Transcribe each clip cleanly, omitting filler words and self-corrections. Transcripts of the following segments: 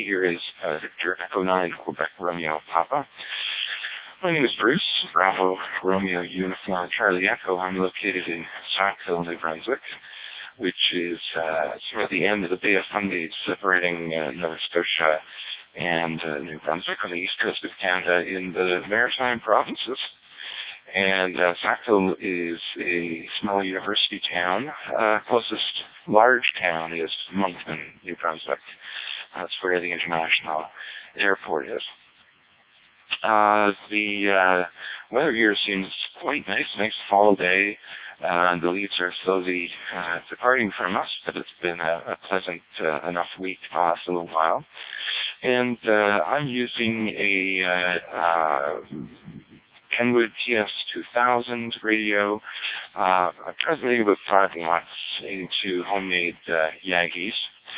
Here is Victor Echo 9 Quebec Romeo Papa. My name is Bruce, Bravo Romeo Uniform Charlie Echo. I'm located in Sackville, New Brunswick, which is sort of the end of the Bay of Fundy separating Nova Scotia and New Brunswick on the east coast of Canada in the Maritime provinces. And Sackville is a small university town. Closest large town is Moncton, New Brunswick. That's where the international airport is. The weather here seems quite nice fall day. The leaves are slowly departing from us, but it's been a pleasant enough week to last a little while. And I'm using a Kenwood TS2000 radio. I'm transmitting about 5 watts into homemade Yagis.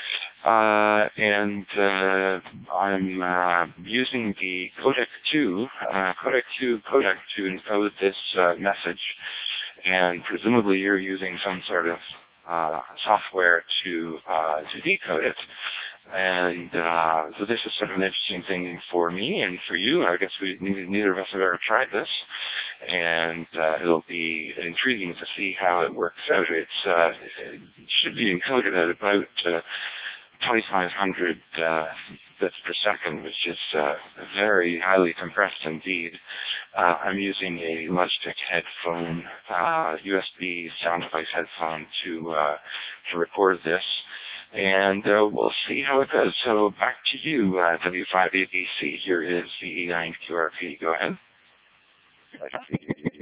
And I'm using the Codec 2 codec to encode this message, and presumably you're using some sort of software to decode it. And so this is sort of an interesting thing for me and for you. I guess neither of us have ever tried this, and it'll be intriguing to see how it works out. It should be encoded at about 2,500 bits per second, which is very highly compressed indeed. I'm using a Logitech headphone, USB sound device headphone to record this, and we'll see how it goes. So back to you, W5ABC. Here is the E9QRP. Go ahead.